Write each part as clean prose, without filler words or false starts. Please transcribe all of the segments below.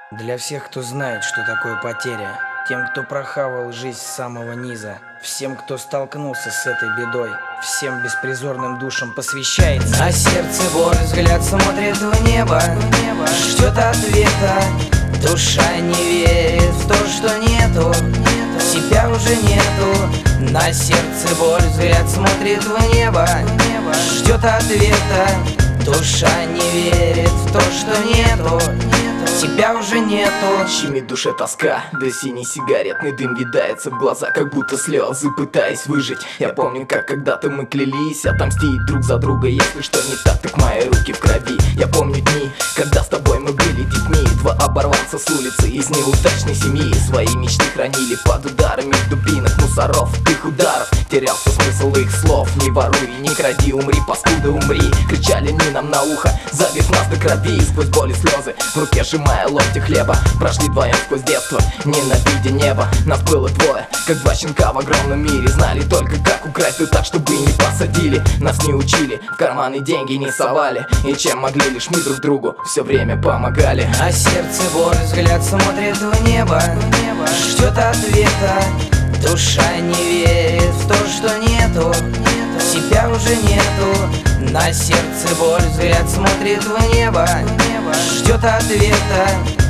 Для всех, кто знает, что такое потеря, тем, кто прохавал жизнь с самого низа, всем, кто столкнулся с этой бедой, всем беспризорным душам посвящается. На сердце боль, взгляд смотрит в небо, ждет ответа. Душа не верит в то, что нету, себя уже нету. На сердце боль, взгляд смотрит в небо, ждет ответа. Душа не верит в то, что нету, тебя уже нету. Щемит в душе тоска, да синий сигаретный дым видается в глаза, как будто слезы, пытаясь выжить. Я помню, как когда-то мы клялись отомстить друг за друга. Если что не так мои руки в крови. Я помню дни, когда с тобой мы были детьми. Два оборванца с улицы из неудачной семьи свои мечты хранили под ударами дубинок, мусоров, их ударов. Терялся смысл их слов: не воруй, не кради, умри, паскуда, умри. Кричали они нам на ухо, забив нас до крови. Сквозь боль и слезы, в руке сжимая ломти хлеба, прошли вдвоем сквозь детство, ненавидя небо. Нас было двое, как два щенка в огромном мире. Знали только, как украсть, да так, чтобы не посадили. Нас не учили, в карманы деньги не совали, и чем могли, лишь мы друг другу все время помогали. А сердце боль, взгляд смотрит в небо, ждет ответа. Душа не верит в то, что нету, себя уже нету. На сердце боль, взгляд смотрит в небо, ждет ответа.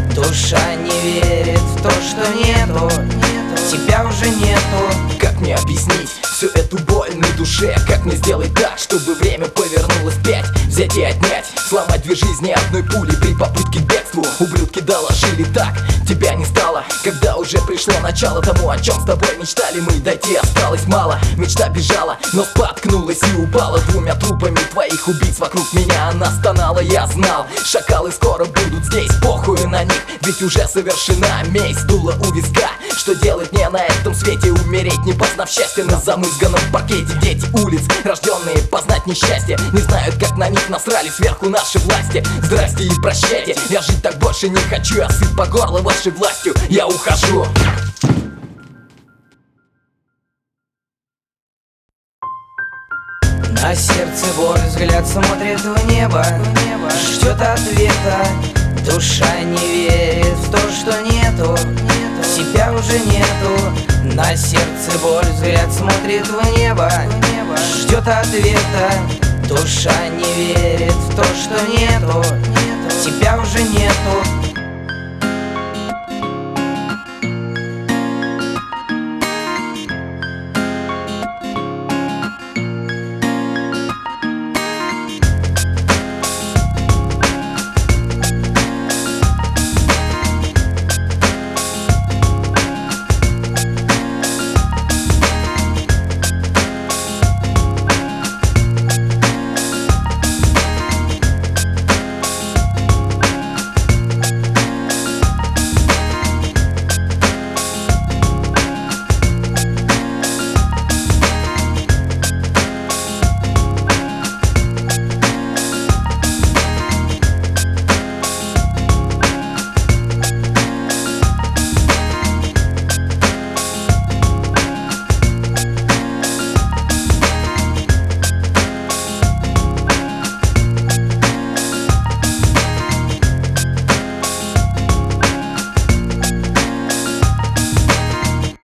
Душа не верит в то, что нету, тебя уже нету. Как мне объяснить всю эту боль на душе? Как мне сделать так, чтобы время повернулось вспять? Взять и отнять, сломать две жизни одной пулей при попытке к бегству. Ублюдки доложили так, тебя не стало, когда уже пришло начало тому, о чем с тобой мечтали мы. Дойти осталось мало, мечта бежала, но споткнулась и упала. Двумя трупами твоих убийц вокруг меня она стонала. Я знал, шакалы скоро будут здесь, похуй на них, ведь уже совершена месть. Дуло у виска, что делать мне на этом свете? Умереть, не познав счастья на замызганном паркете. Дети улиц, рожденные познать несчастье, не знают, как на них насрали сверху наши власти. Здрасте и прощайте, я жить так больше не хочу. Я сыт по горло вашей властью, я ухожу. На сердце боль, взгляд смотрит в небо, ждет ответа. Душа не верит в то, что нету, себя уже нету. На сердце боль, взгляд смотрит в небо, ждет ответа. Душа не верит в то, что нету, тебя уже нету.